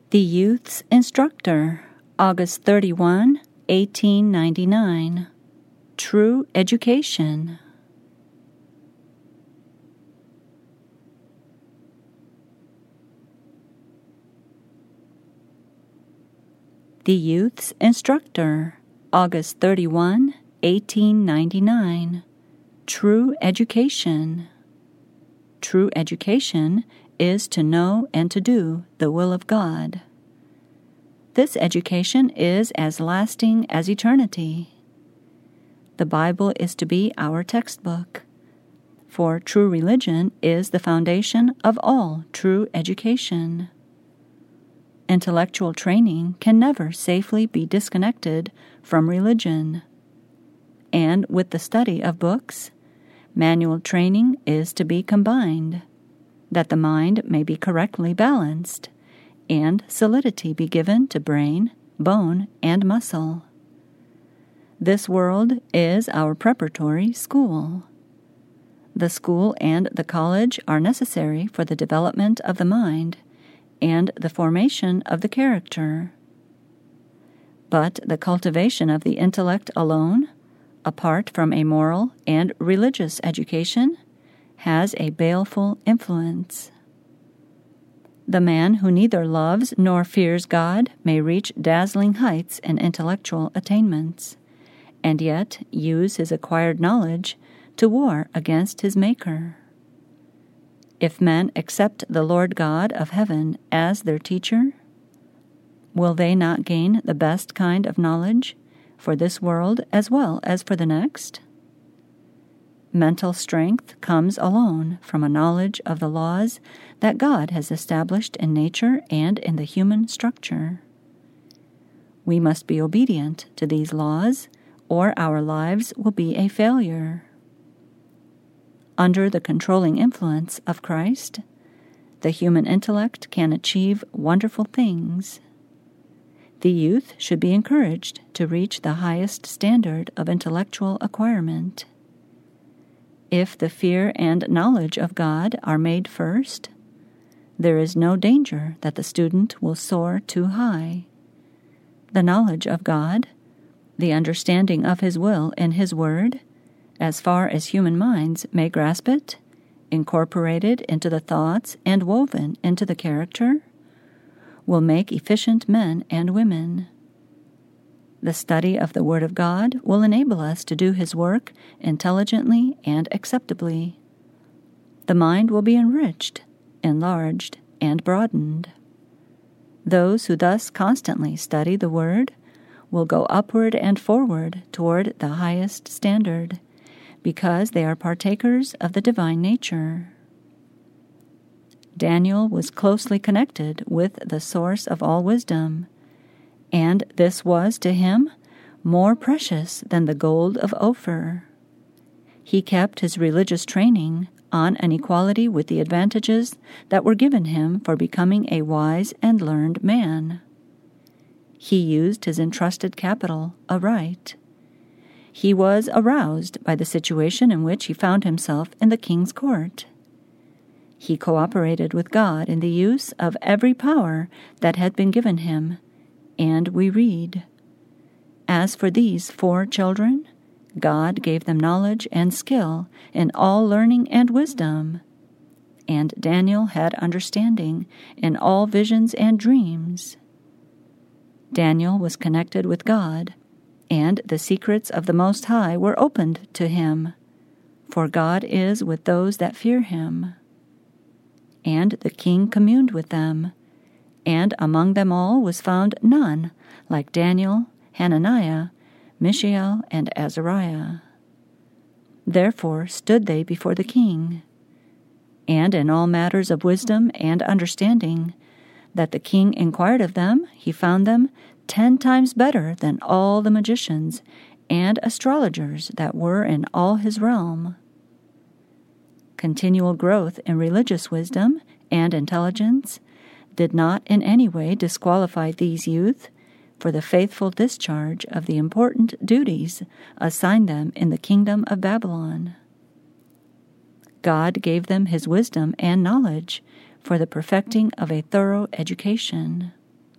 The Youth's Instructor, August 31, 1899. True Education. The Youth's Instructor, August 31, 1899. True Education. True education is to know and to do the will of God. This education is as lasting as eternity. The Bible is to be our textbook, for true religion is the foundation of all true education. Intellectual training can never safely be disconnected from religion. And with the study of books, manual training is to be combined, that the mind may be correctly balanced, and solidity be given to brain, bone, and muscle. This world is our preparatory school. The school and the college are necessary for the development of the mind and the formation of the character. But the cultivation of the intellect alone, apart from a moral and religious education, has a baleful influence. The man who neither loves nor fears God may reach dazzling heights in intellectual attainments, and yet use his acquired knowledge to war against his Maker. If men accept the Lord God of heaven as their teacher, will they not gain the best kind of knowledge for this world as well as for the next? Mental strength comes alone from a knowledge of the laws that God has established in nature and in the human structure. We must be obedient to these laws, or our lives will be a failure. Under the controlling influence of Christ, the human intellect can achieve wonderful things. The youth should be encouraged to reach the highest standard of intellectual acquirement. If the fear and knowledge of God are made first, there is no danger that the student will soar too high. The knowledge of God, the understanding of His will in His Word, as far as human minds may grasp it, incorporated into the thoughts and woven into the character, will make efficient men and women. The study of the Word of God will enable us to do His work intelligently and acceptably. The mind will be enriched, enlarged, and broadened. Those who thus constantly study the Word will go upward and forward toward the highest standard, because they are partakers of the divine nature. Daniel was closely connected with the source of all wisdom, and this was to him more precious than the gold of Ophir. He kept his religious training on an equality with the advantages that were given him for becoming a wise and learned man. He used his entrusted capital aright. He was aroused by the situation in which he found himself in the king's court. He cooperated with God in the use of every power that had been given him, and we read, "As for these 4 children, God gave them knowledge and skill in all learning and wisdom, and Daniel had understanding in all visions and dreams." Daniel was connected with God, and the secrets of the Most High were opened to him, for God is with those that fear Him. And the king communed with them, and among them all was found none like Daniel, Hananiah, Mishael, and Azariah. Therefore stood they before the king. And in all matters of wisdom and understanding, that the king inquired of them, he found them 10 times better than all the magicians and astrologers that were in all his realm. Continual growth in religious wisdom and intelligence did not in any way disqualify these youth for the faithful discharge of the important duties assigned them in the kingdom of Babylon. God gave them His wisdom and knowledge for the perfecting of a thorough education.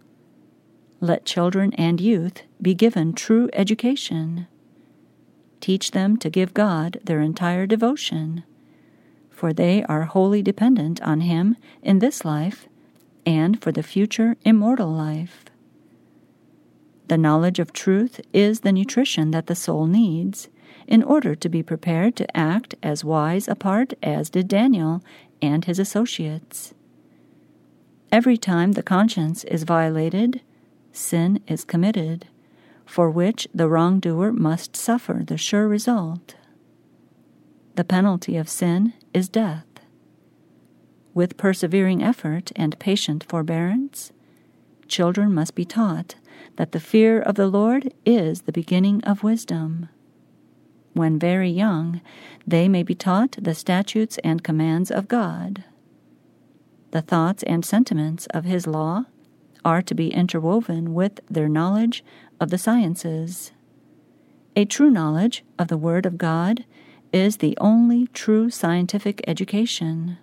Let children and youth be given true education. Teach them to give God their entire devotion, for they are wholly dependent on Him in this life and for the future immortal life. The knowledge of truth is the nutrition that the soul needs in order to be prepared to act as wise a part as did Daniel and his associates. Every time the conscience is violated, sin is committed, for which the wrongdoer must suffer the sure result. The penalty of sin is death. With persevering effort and patient forbearance, children must be taught that the fear of the Lord is the beginning of wisdom. When very young, they may be taught the statutes and commands of God. The thoughts and sentiments of His law are to be interwoven with their knowledge of the sciences. A true knowledge of the Word of God is the only true scientific education.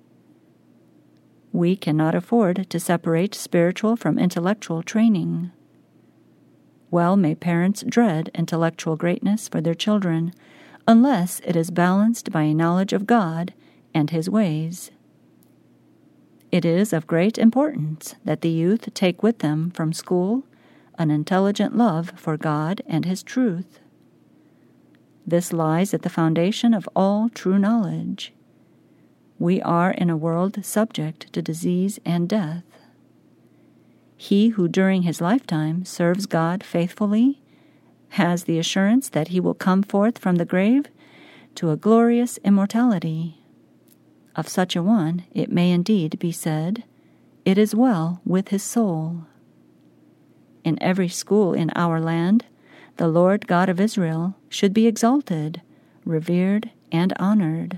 We cannot afford to separate spiritual from intellectual training. Well may parents dread intellectual greatness for their children, unless it is balanced by a knowledge of God and His ways. It is of great importance that the youth take with them from school an intelligent love for God and His truth. This lies at the foundation of all true knowledge. We are in a world subject to disease and death. He who during his lifetime serves God faithfully has the assurance that he will come forth from the grave to a glorious immortality. Of such a one it may indeed be said, "It is well with his soul." In every school in our land, the Lord God of Israel should be exalted, revered, and honored.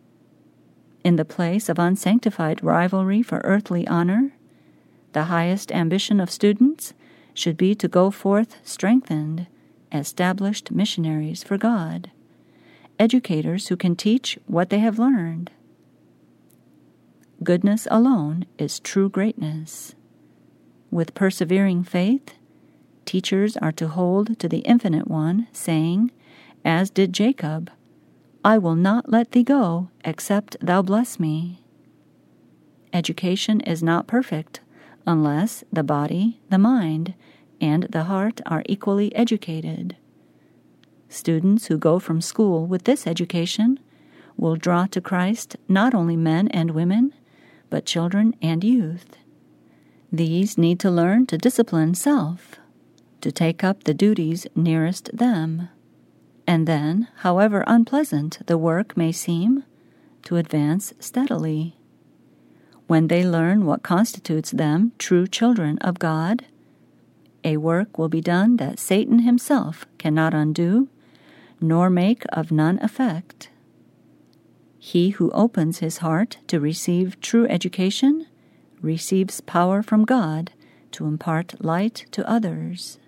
In the place of unsanctified rivalry for earthly honor, the highest ambition of students should be to go forth strengthened, established missionaries for God, educators who can teach what they have learned. Goodness alone is true greatness. With persevering faith, teachers are to hold to the Infinite One, saying, as did Jacob, "I will not let thee go, except thou bless me." Education is not perfect unless the body, the mind, and the heart are equally educated. Students who go from school with this education will draw to Christ not only men and women, but children and youth. These need to learn to discipline self, to take up the duties nearest them, and then, however unpleasant the work may seem, to advance steadily. When they learn what constitutes them true children of God, a work will be done that Satan himself cannot undo, nor make of none effect. He who opens his heart to receive true education receives power from God to impart light to others.